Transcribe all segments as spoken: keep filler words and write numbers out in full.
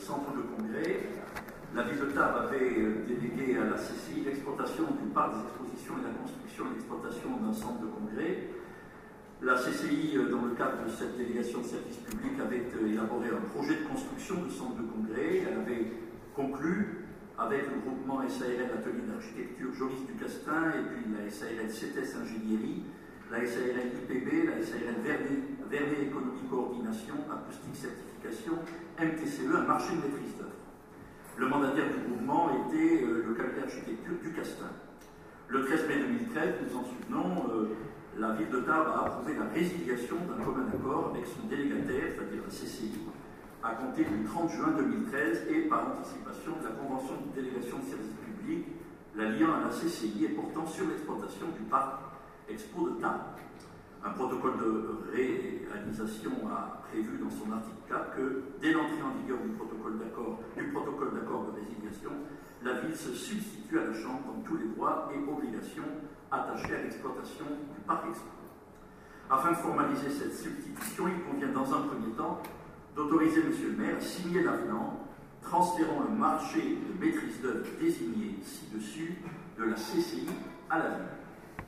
centre de congrès. La ville de Tarbes avait délégué à la C C I l'exploitation du parc des expositions et la construction et l'exploitation d'un centre de congrès. La C C I, dans le cadre de cette délégation de service public, avait élaboré un projet de construction de centre de congrès. Elle avait conclu avec le groupement S A R L Atelier d'architecture Joris du Castin et puis la S A R L C T S Ingénierie, la S A R L I P B, la S A R L Vernet, Vernet Économie Coordination, Acoustique Certification, M T C E, un marché de maîtrise d'œuvre. Le mandataire du mouvement était euh, le cabinet d'architecture du Castin. Le treize mai deux mille treize, nous en souvenons, euh, la ville de Tarbes a approuvé la résiliation d'un commun accord avec son délégataire, c'est-à-dire la C C I, à compter du trente juin deux mille treize et par anticipation de la convention de délégation de services publics, la liant à la C C I et portant sur l'exploitation du parc Expo de Tarbes. Un protocole de réalisation a prévu dans son article quatre que, dès l'entrée en vigueur du protocole d'accord du protocole d'accord de résiliation, la ville se substitue à la Chambre dans tous les droits et obligations attachés à l'exploitation du parc Expo. Afin de formaliser cette substitution, il convient dans un premier temps d'autoriser M. le maire à signer l'avenant transférant le marché de maîtrise d'œuvre désigné ci-dessus de la C C I à la ville.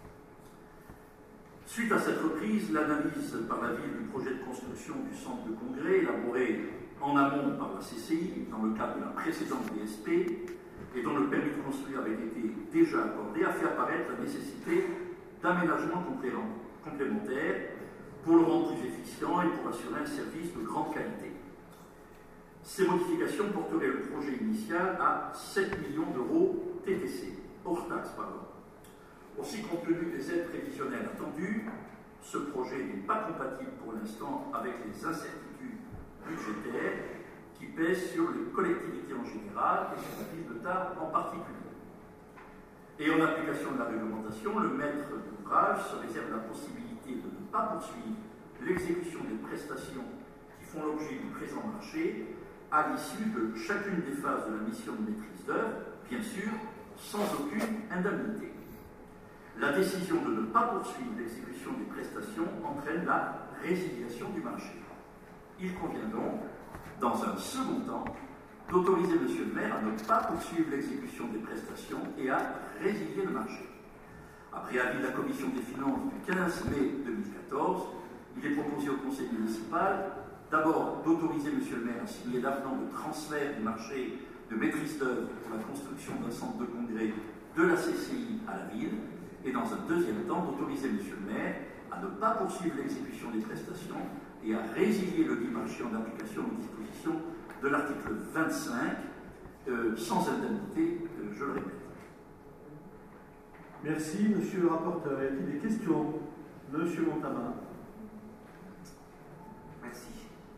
Suite à cette reprise, l'analyse par la ville du projet de construction du centre de congrès, élaboré en amont par la C C I dans le cadre de la précédente D S P et dont le permis de construire avait été déjà accordé, a fait apparaître la nécessité d'aménagements complémentaires pour le rendre plus efficient et pour assurer un service de grande qualité. Ces modifications porteraient le projet initial à sept millions d'euros T T C, hors taxe, pardon. Aussi, compte tenu des aides prévisionnelles attendues, ce projet n'est pas compatible pour l'instant avec les incertitudes budgétaires qui pèsent sur les collectivités en général et sur la ville de Tarbes en particulier. Et en application de la réglementation, le maître d'ouvrage se réserve la possibilité de ne pas poursuivre l'exécution des prestations qui font l'objet du présent marché à l'issue de chacune des phases de la mission de maîtrise d'œuvre, bien sûr, sans aucune indemnité. La décision de ne pas poursuivre l'exécution des prestations entraîne la résiliation du marché. Il convient donc, dans un second temps, d'autoriser M. le maire à ne pas poursuivre l'exécution des prestations et à résilier le marché. Après avis de la commission des finances du quinze mai deux mille quatorze, il est proposé au conseil municipal d'abord d'autoriser M. le maire à signer l'avenant de transfert du marché de maîtrise d'œuvre pour la construction d'un centre de congrès de la C C I à la ville, et dans un deuxième temps d'autoriser M. le maire à ne pas poursuivre l'exécution des prestations et à résilier le dit marché en application aux dispositions de l'article vingt-cinq, euh, sans indemnité, euh, je le répète. Merci, monsieur le rapporteur. Y a-t-il des questions? Monsieur Montama. Merci.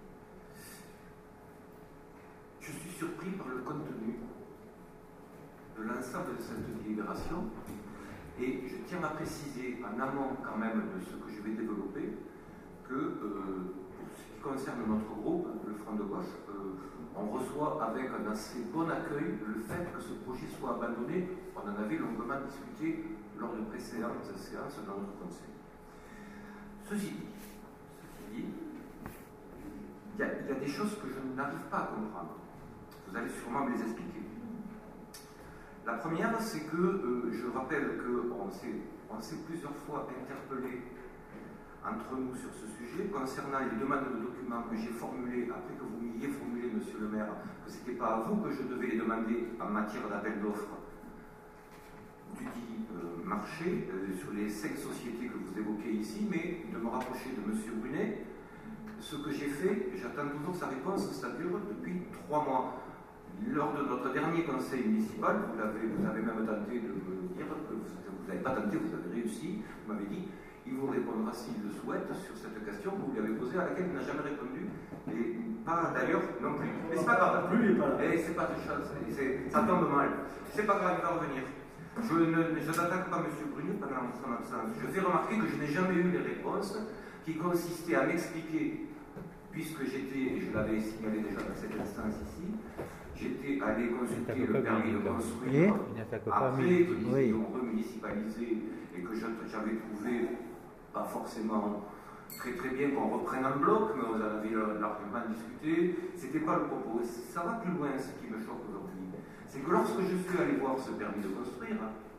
Je suis surpris par le contenu de l'ensemble de cette délibération et je tiens à préciser en amont quand même de ce que je vais développer que euh, pour ce qui concerne notre groupe, le Front de Gauche, euh, on reçoit avec un assez bon accueil le fait que ce projet soit abandonné. On en avait longuement discuté lors de précédentes séances dans notre conseil. Ceci dit, ceci dit il y a, il y a des choses que je n'arrive pas à comprendre. Vous allez sûrement me les expliquer. La première, c'est que euh, je rappelle qu'on s'est, on s'est plusieurs fois interpellé entre nous sur ce sujet concernant les demandes de documents que j'ai formulées après que vous m'ayez formulé, monsieur le maire, que ce n'était pas à vous que je devais les demander en matière d'appel d'offres du dit euh, marché euh, sur les cinq sociétés que vous évoquez ici, mais de me rapprocher de monsieur Brunet. Ce que j'ai fait, j'attends toujours sa réponse, ça dure depuis trois mois. Lors de notre dernier conseil municipal, vous, l'avez, vous avez même tenté de me dire que vous n'avez pas tenté, vous avez réussi, vous m'avez dit, il vous répondra s'il le souhaite sur cette question que vous lui avez posée, à laquelle il n'a jamais répondu, et pas d'ailleurs non plus. Mais c'est pas grave, plus, pas et c'est pas de chance, c'est, ça tombe mal. C'est pas grave, il va revenir. Je, ne, je n'attaque pas M. Brunet pendant son absence. Je fais remarquer que je n'ai jamais eu les réponses qui consistaient à m'expliquer, puisque j'étais, et je l'avais signalé déjà dans cette instance ici, j'étais allé consulter le permis de construire après que nous ayons remunicipalisé et que j'avais trouvé pas forcément très très bien qu'on reprenne un bloc, mais on avait largement discuté. C'était pas le propos. Ça va plus loin, ce qui me choque aujourd'hui. C'est que lorsque je suis allé voir ce permis de construire,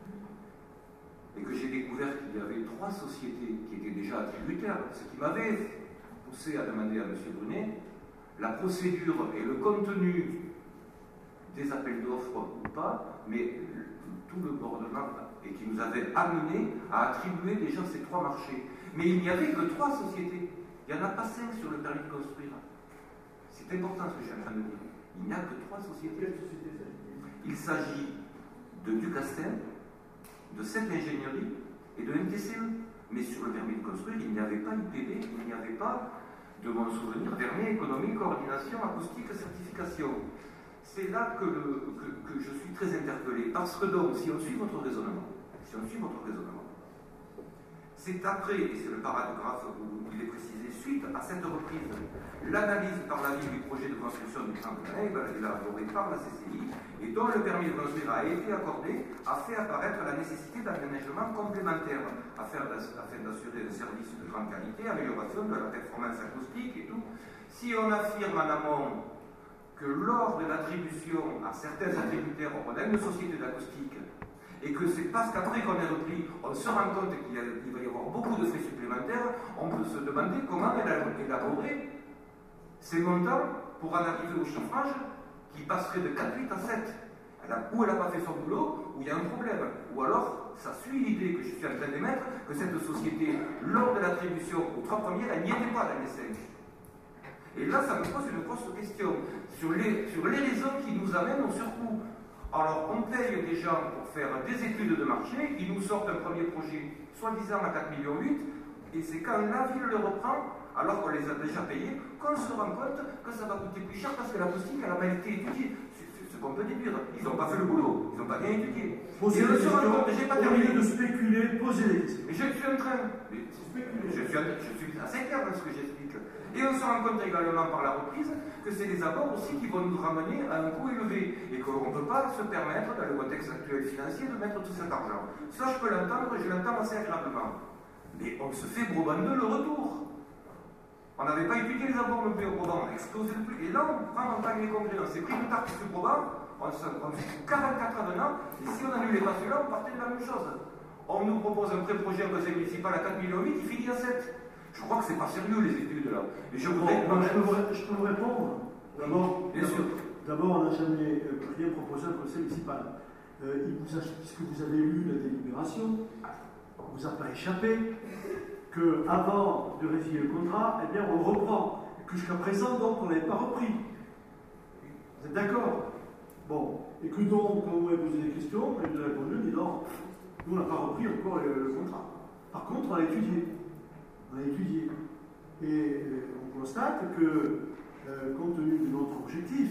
et que j'ai découvert qu'il y avait trois sociétés qui étaient déjà attributaires, ce qui m'avait poussé à demander à M. Brunet la procédure et le contenu des appels d'offres ou pas, mais tout le bordement, et qui nous avait amené à attribuer déjà ces trois marchés. Mais il n'y avait que trois sociétés. Il n'y en a pas cinq sur le permis de construire. C'est important ce que je suis en train de dire. Il n'y a que trois sociétés. Il s'agit de Ducastin, de cette ingénierie et de M T C E. Mais sur le permis de construire, il n'y avait pas I P B, il n'y avait pas, de mon souvenir, permis économique, coordination, acoustique, certification. C'est là que, le, que, que je suis très interpellé. Parce que donc, si on suit votre raisonnement, si on suit votre raisonnement, c'est après, et c'est le paragraphe où il est précisé, suite à cette reprise, l'analyse par la ville du projet de construction du plan de Nègre, élaboré par la C C I, et dont le permis de construire a été accordé, a fait apparaître la nécessité d'aménagements complémentaires afin d'assurer un service de grande qualité, amélioration de la performance acoustique et tout. Si on affirme en amont que lors de l'attribution à certains attributaires, on a une société d'acoustique, et que c'est parce qu'après qu'on est repris, on se rend compte qu'il va y avoir beaucoup de frais supplémentaires, on peut se demander comment élaborer ces montants pour en arriver au chiffrage qui passerait de quatre virgule huit à sept. Elle a, ou elle n'a pas fait son boulot, ou il y a un problème. Ou alors, ça suit l'idée que je suis en train d'émettre, que cette société, lors de l'attribution aux trois premières, elle n'y était pas dans les cinq. Et là, ça me pose une grosse question sur les, sur les raisons qui nous amènent au surcoût. Alors, on paye des gens pour faire des études de marché, ils nous sortent un premier projet, soi-disant à quatre virgule huit millions, et c'est quand la ville le reprend, alors qu'on les a déjà payés, qu'on se rend compte que ça va coûter plus cher parce que l'acoustique, elle n'a pas été étudiée. C'est ce qu'on peut déduire. Ils n'ont pas fait le boulot, ils n'ont pas bien étudié. Posez et des se rend questions, compte, j'ai pas au terminé. lieu de spéculer, posez des questions. Mais je suis en train. Mais je, suis, je suis assez clair dans ce que j'explique. Et on se rend compte également par la reprise que c'est des apports aussi qui vont nous ramener à un coût élevé et qu'on ne peut pas se permettre, dans le contexte actuel financier, de mettre tout cet argent. Ça, je peux l'entendre et je l'entends assez agréablement. Mais on se fait brobandeux le retour. On n'avait pas étudié les apports non plus au probant, on a explosé le prix. Et là, on prend en temps les congrès, on s'est pris une tarte sur probant, on se fait quarante-quatre avenants, et si on n'annulait pas celui-là, on partait de la même chose. On nous propose un pré-projet en conseil municipal à quatre virgule huit millions, il finit à sept. Je crois que c'est pas sérieux les études là. Et je, voudrais... bon, je, peux vous, je peux vous répondre. D'abord, bien sûr. D'abord, on n'a jamais euh, rien proposé à un conseil municipal. Euh, il vous a, puisque vous avez lu la délibération, on ne vous a pas échappé qu'avant de résilier le contrat, eh bien, on le reprend. Et que jusqu'à présent, donc, on ne l'avait pas repris. Vous êtes d'accord? Bon. Et que donc, quand vous m'avez posé des questions, vous avez répondu, mais non, nous, on n'a pas repris encore le, le contrat. Par contre, on l'a étudié. On l'a étudié. Et euh, on constate que, euh, compte tenu de notre objectif,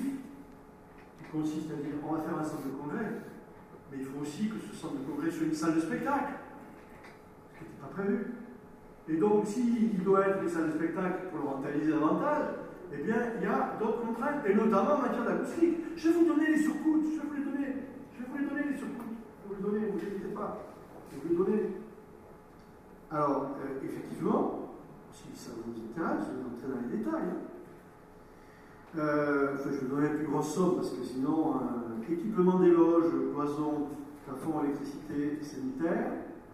qui consiste à dire on va faire un centre de congrès, mais il faut aussi que ce centre de congrès soit une salle de spectacle, ce qui n'était pas prévu. Et donc, s'il doit être une salle de spectacle pour le rentabiliser davantage, eh bien, il y a d'autres contraintes, et notamment en matière d'acoustique. Je vais vous donner les surcoûts, je vais vous les donner, je vais vous les donner les surcoûts, je vais vous les donner, ne vous inquiétez pas, je vais vous les donner. Alors, euh, effectivement, si ça vous intéresse, je vais entrer dans les détails. Hein. Euh, enfin, je vais donner la plus grosse somme, parce que sinon, euh, équipement des loges, cloison, plafond, électricité, sanitaire,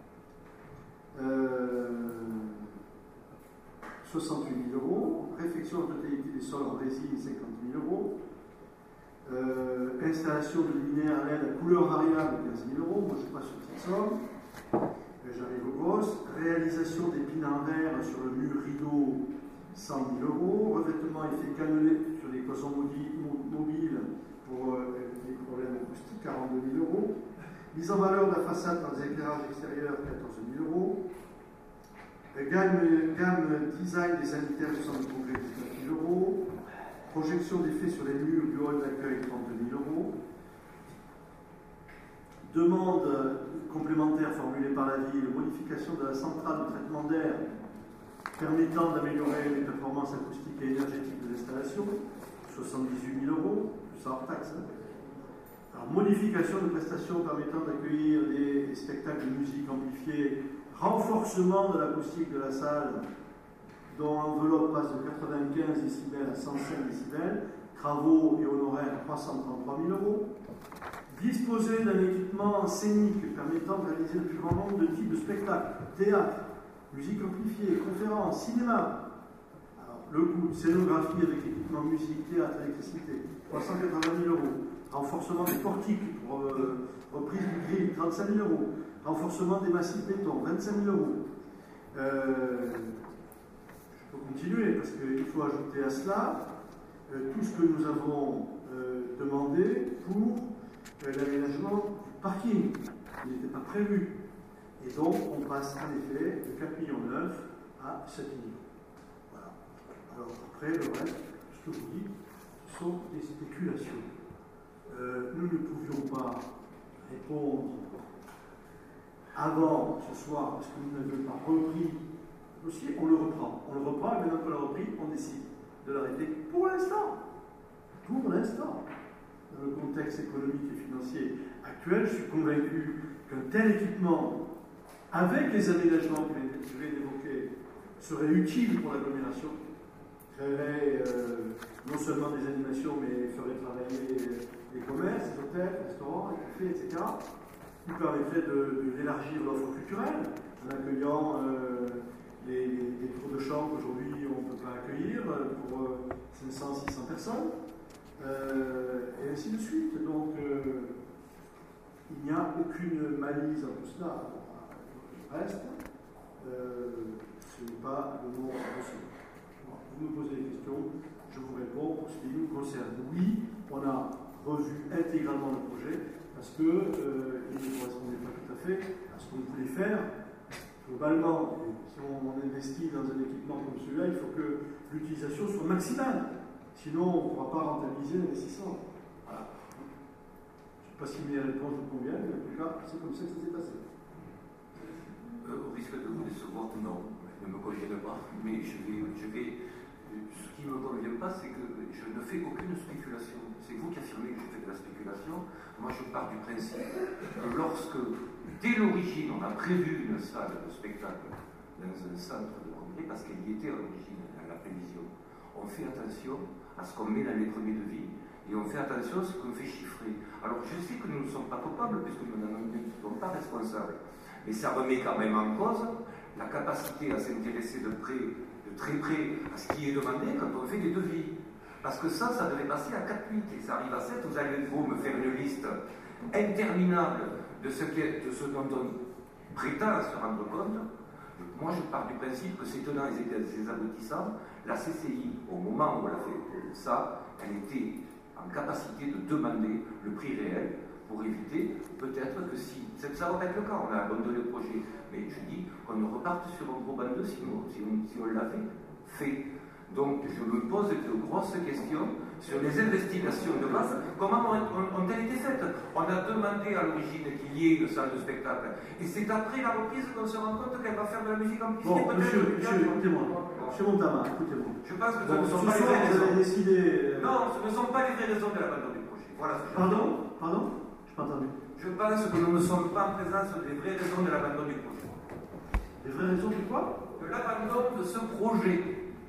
euh, soixante-huit mille euros, réfection de totalité des sols en résine, cinquante mille euros, euh, installation de luminaires L E D à couleur variable, quinze mille euros, moi je ne suis pas sur cette somme. J'arrive aux grosses. Réalisation des pines en verre sur le mur rideau, cent mille euros. Revêtement effet cannelé sur les cloisons mobiles pour euh, des problèmes acoustiques, quarante-deux mille euros. Mise en valeur de la façade par des éclairages extérieurs, quatorze mille euros. Gamme, gamme design des sanitaires du centre de congrès, dix-neuf mille euros. Projection d'effets sur les murs du hall d'accueil, trente-deux mille euros. Demande complémentaire formulée par la ville, modification de la centrale de traitement d'air permettant d'améliorer les performances acoustiques et énergétiques de l'installation, soixante-dix-huit mille euros, plus hors taxe. Hein. Alors, modification de prestations permettant d'accueillir des, des spectacles de musique amplifiés, renforcement de l'acoustique de la salle, dont l'enveloppe passe de quatre-vingt-quinze décibels à cent cinq décibels, travaux et honoraires à trois cent trente-trois mille euros. Disposer d'un équipement scénique permettant de réaliser le plus grand nombre de types de spectacles, théâtre, musique amplifiée, conférences, cinéma. Alors, le coût, scénographie avec équipement musique, théâtre, électricité, trois cent quatre-vingt mille euros. Renforcement des portiques pour euh, reprise du grill, trente-cinq mille euros. Renforcement des massifs béton, vingt-cinq mille euros. Euh, je peux continuer parce qu'il faut ajouter à cela euh, tout ce que nous avons euh, demandé pour euh, l'aménagement du parking, qui n'était pas prévu. Et donc, on passe en effet de quatre virgule neuf millions à sept millions. Voilà. Alors, après, le reste, ce que je vous dis, ce sont des spéculations. Euh, nous ne pouvions pas répondre avant ce soir, parce que nous n'avions pas repris le dossier, on le reprend. On le reprend, et maintenant qu'on l'a repris, on décide de l'arrêter pour l'instant. Pour l'instant. Dans le contexte économique et financier actuel, je suis convaincu qu'un tel équipement, avec les aménagements que je viens d'évoquer, serait utile pour l'agglomération, créerait euh, non seulement des animations, mais ferait travailler les commerces, les hôtels, les restaurants, les cafés, et cetera, qui permettrait d'élargir l'offre culturelle, en accueillant euh, les, les, les tours de chant qu'aujourd'hui on ne peut pas accueillir pour euh, cinq cents à six cents personnes, euh, et ainsi de suite. Donc, euh, il n'y a aucune malice dans tout cela. Le reste, euh, ce n'est pas le mot possible. Vous me posez des questions, je vous réponds pour ce qui nous concerne. Oui, on a revu intégralement le projet parce qu'il euh, ne correspondait pas tout à fait à ce qu'on voulait faire. Globalement, si on, on investit dans un équipement comme celui-là, il faut que l'utilisation soit maximale. Sinon, on ne pourra pas rentabiliser l'investissement. Voilà. Je ne sais pas si mes réponses vous conviennent, mais en tout cas, c'est comme ça que ça s'est passé. Euh, au risque de vous décevoir, non, ne me conviennent pas, mais je vais, je vais, ce qui ne me convient pas, c'est que je ne fais aucune spéculation. C'est vous qui affirmez que je fais de la spéculation. Moi, je pars du principe que lorsque, dès l'origine, on a prévu une salle de spectacle dans un centre de congrès, parce qu'elle y était à l'origine, à la prévision, on fait attention à ce qu'on met dans les premiers devis et on fait attention à ce qu'on fait chiffrer. Alors, je sais que nous ne sommes pas coupables, puisque nous ne sommes pas responsables. Mais ça remet quand même en cause la capacité à s'intéresser de près, de très près à ce qui est demandé quand on fait des devis. Parce que ça, ça devait passer à quatre huit et ça arrive à sept. Vous allez vous me faire une liste interminable de ce, de ce dont on prétend se rendre compte. Moi, je pars du principe que ces tenants et ces aboutissants, la C C I, au moment où elle a fait ça, elle était en capacité de demander le prix réel pour éviter, peut-être que si, ça va pas être le cas, on a abandonné le projet, mais je dis qu'on ne reparte sur un gros bandeau si on, si on, si on l'avait fait. Donc je me pose de grosses questions sur les investigations de base. Comment ont-elles été faites? On a demandé à l'origine qu'il y ait une salle de spectacle. Et c'est après la reprise qu'on se rend compte qu'elle va faire de la musique amplifiée. Bon, monsieur, monsieur, écoutez-moi. Monsieur Montama, écoutez-moi. Je pense que ce bon, ne sont pas les vraies raisons. Décidé... Non, ce ne sont pas les vraies raisons de l'abandon du projet. Voilà ce que je Pardon Pardon Je n'ai pas entendu. Je pense que nous ne sommes pas en présence des vraies raisons de l'abandon du projet. Les vraies raisons de quoi? De l'abandon de ce projet.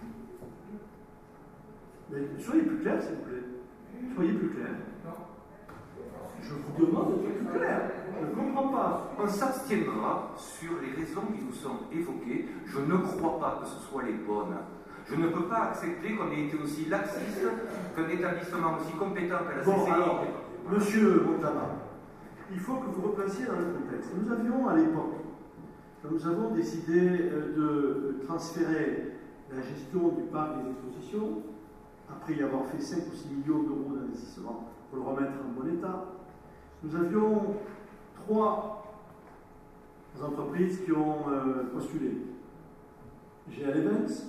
Mais soyez plus clair, s'il vous plaît. Soyez plus clair. Je vous demande d'être plus clair. Je ne comprends pas. On s'abstiendra sur les raisons qui nous sont évoquées. Je ne crois pas que ce soit les bonnes. Je ne peux pas accepter qu'on ait été aussi laxiste qu'un établissement aussi compétent que la C C I. Bon, alors, monsieur Montama, il faut que vous replaciez dans le contexte. Nous avions à l'époque, quand nous avons décidé de transférer la gestion du parc des expositions, après y avoir fait cinq ou six millions d'euros d'investissement pour le remettre en bon état, nous avions trois entreprises qui ont euh, postulé. G L Events,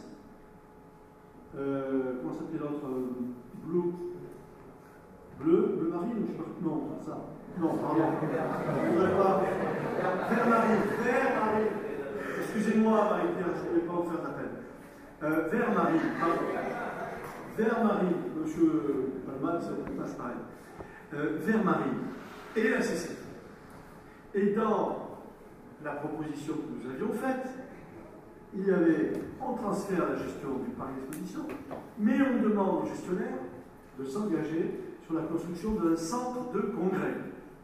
euh, comment s'appelait l'autre Blue, Bleu, Bleu Marine, je sais pas, non, ça. Non, pardon. Je ne voudrais pas. Vert Marine, Vert Marine. Excusez-moi, Marie-Pierre, je ne voulais pas vous faire la peine. Euh, Vert Marine, pardon. Vert Marine, monsieur Palman, ça ne passe pareil. Euh, Vert Marine et la C C I. Et dans la proposition que nous avions faite, il y avait, on transfère la gestion du parc d'exposition, mais on demande au gestionnaire de s'engager sur la construction d'un centre de congrès.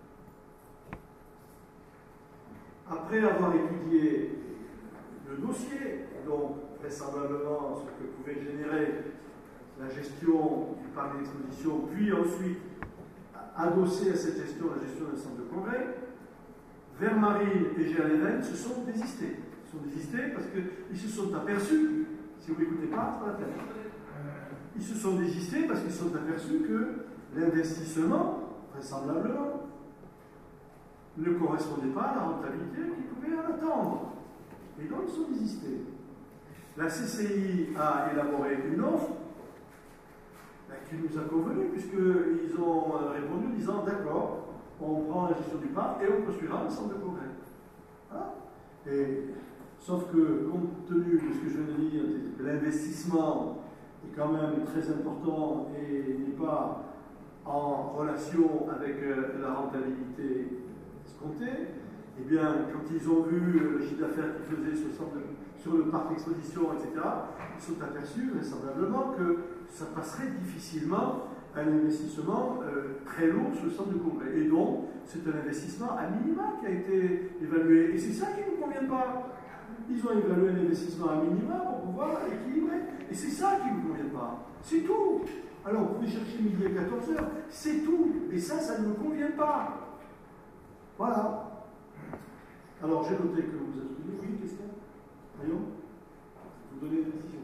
Après avoir étudié le dossier, donc vraisemblablement ce que pouvait générer la gestion du parc d'exposition, puis ensuite adossé à cette gestion la gestion d'un centre de congrès, Vermarine et Gerleven se sont désistés. Ils se sont désistés parce qu'ils se sont aperçus, si vous n'écoutez pas, c'est pas la peine. Ils se sont désistés parce qu'ils se sont aperçus que l'investissement, vraisemblablement, ne correspondait pas à la rentabilité qu'ils pouvaient en attendre. Et donc ils sont désistés. La C C I a élaboré une offre ben, qui nous a convenu, puisqu'ils ont répondu en disant d'accord, on prend la gestion du parc et on construira un centre de congrès. Voilà. Et, sauf que, compte tenu de ce que je viens de dire, que l'investissement est quand même très important et n'est pas en relation avec euh, la rentabilité escomptée, eh bien, quand ils ont vu le chiffre d'affaires qu'ils faisaient sur le, centre de, sur le parc d'exposition, et cetera, ils se sont aperçus, vraisemblablement, que ça passerait difficilement à un investissement euh, très lourd sur le centre de congrès. Et donc, c'est un investissement à minima qui a été évalué. Et c'est ça qui ne nous convient pas. Ils ont évalué un investissement à minima pour pouvoir équilibrer. Et c'est ça qui ne nous convient pas. C'est tout. Alors, vous pouvez chercher midi à quatorze heures. C'est tout. Et ça, ça ne me convient pas. Voilà. Alors, j'ai noté que vous avez exprimé. Oui, question ? Voyons. Vous donnez une décision.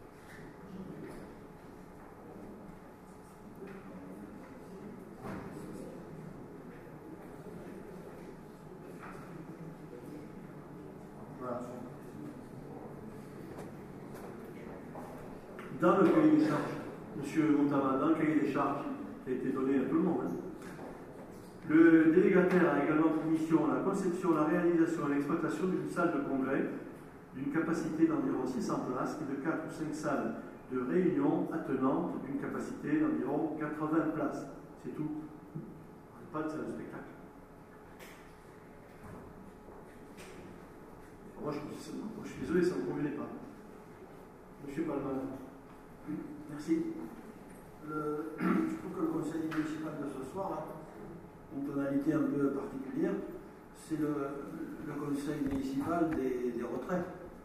Voilà. Dans le cahier des charges, M. Montama, dans le cahier des charges qui a été donné à tout le monde, hein, le délégataire a également pour mission la conception, la réalisation et l'exploitation d'une salle de congrès d'une capacité d'environ six cents places et de quatre ou cinq salles de réunion attenantes d'une capacité d'environ quatre-vingts places. C'est tout. Pas de salle de spectacle. Moi, je, moi, je suis désolé, ça ne me convenait pas. Monsieur Palman. Merci. Le, je trouve que le conseil municipal de ce soir a une tonalité un peu particulière. C'est le, le conseil municipal des, des retraits.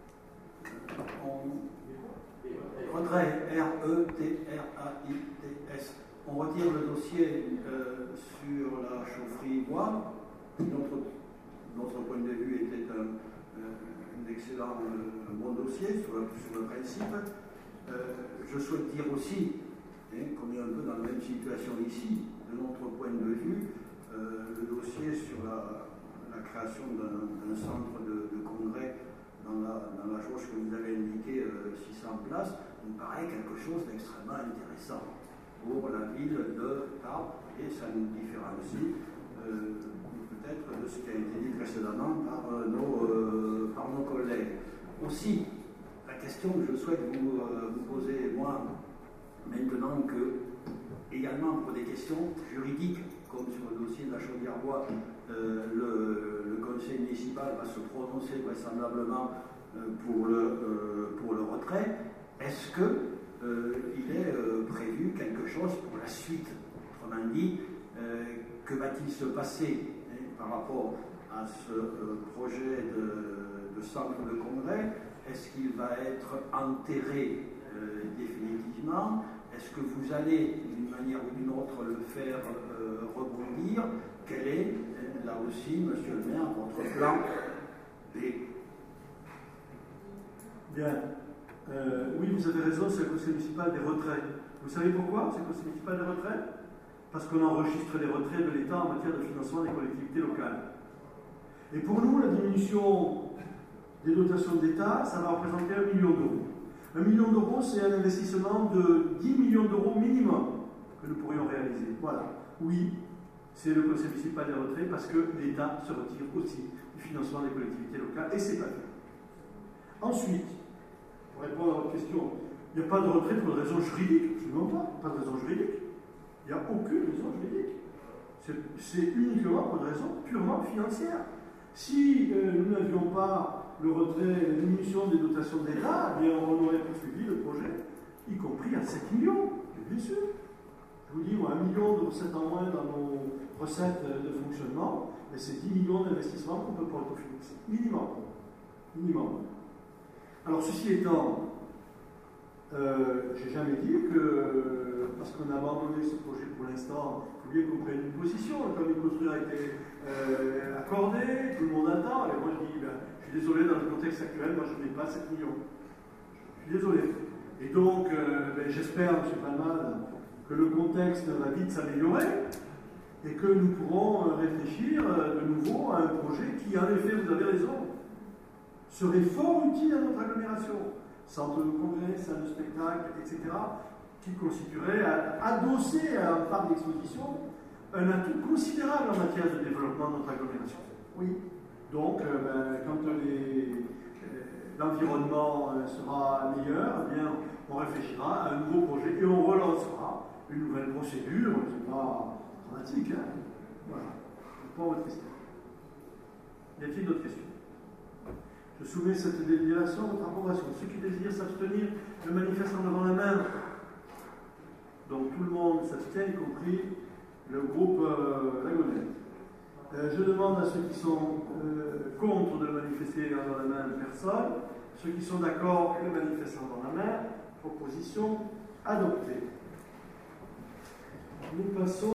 On, retrait, R E T R A I T S. On retire le dossier euh, sur la chaufferie bois. Notre, notre point de vue était un, un excellent, un bon dossier sur le, sur le principe. Euh, je souhaite dire aussi, hein, qu'on est un peu dans la même situation ici, de notre point de vue, euh, le dossier sur la, la création d'un centre de, de congrès dans la, dans la jauge que vous avez indiqué, euh, six cents places, me paraît quelque chose d'extrêmement intéressant pour la ville de Tarbes, et ça nous différencie euh, peut-être de ce qui a été dit précédemment par, euh, nos, euh, par nos collègues. Aussi, la question que je souhaite vous, euh, vous poser, moi, maintenant que, également pour des questions juridiques, comme sur le dossier de la Chaudière-Bois, euh, le, le conseil municipal va se prononcer vraisemblablement euh, pour, le, euh, pour le retrait, est-ce qu'il euh, est euh, prévu quelque chose pour la suite? Autrement dit, euh, que va-t-il se passer hein, par rapport à ce euh, projet de, de centre de congrès? Est-ce qu'il va être enterré euh, définitivement? Est-ce que vous allez, d'une manière ou d'une autre, le faire euh, rebondir? Quel est, euh, là aussi, monsieur le maire, votre plan B? Bien. Euh, oui, vous avez raison, c'est le conseil municipal des retraits. Vous savez pourquoi c'est le conseil municipal des retraits? Parce qu'on enregistre les retraits de l'État en matière de financement des collectivités locales. Et pour nous, la diminution des dotations d'État, ça va représenter un million d'euros. Un million d'euros, c'est un investissement de dix millions d'euros minimum que nous pourrions réaliser. Voilà. Oui, c'est le conseil municipal des retraits parce que l'État se retire aussi du financement des collectivités locales et c'est pas fait. Ensuite, pour répondre à votre question, il n'y a pas de retrait pour une raison juridique, absolument pas. Pas de raison juridique. Il n'y a aucune raison juridique. C'est uniquement pour une raison purement financière. Si euh, nous n'avions pas le retrait, la diminution des dotations de l'État, eh bien on aurait poursuivi le projet, y compris à sept millions, bien sûr. Je vous dis, moi, un million de recettes en moins dans nos recettes de fonctionnement, et c'est dix millions d'investissements qu'on peut pas autofinancer. Minimum. Minimum. Alors, ceci étant, euh, j'ai jamais dit que, parce qu'on a abandonné ce projet pour l'instant, il faut bien qu'on prenne une position. Le permis de construire a été euh, accordé, tout le monde attend. Et moi, je dis, ben, je suis désolé, dans le contexte actuel, moi, je n'ai pas sept millions. Je suis désolé. Et donc, euh, ben, j'espère, M. Palmade, que le contexte va vite s'améliorer et que nous pourrons euh, réfléchir euh, de nouveau à un projet qui, en effet, vous avez raison, serait fort utile à notre agglomération. Centre de congrès, salle de spectacle, et cetera, qui constituerait, adossé à un parc d'exposition, un atout considérable en matière de développement de notre agglomération. Oui. Donc, euh, ben, quand l'environnement euh, sera meilleur, eh bien, on réfléchira à un nouveau projet et on relancera une nouvelle procédure. C'est pas dramatique, hein. Voilà. Je prends votre question. Y a-t-il d'autres questions? Je soumets cette délibération à votre approbation. Ceux qui désirent s'abstenir le manifestent en levant la main. Donc tout le monde s'abstient, y compris le groupe euh, Lagonette. Euh, je demande à ceux qui sont euh, contre de le manifester en levant la main, personne. Ceux qui sont d'accord, le manifestent en levant la main. Proposition adoptée. Nous passons.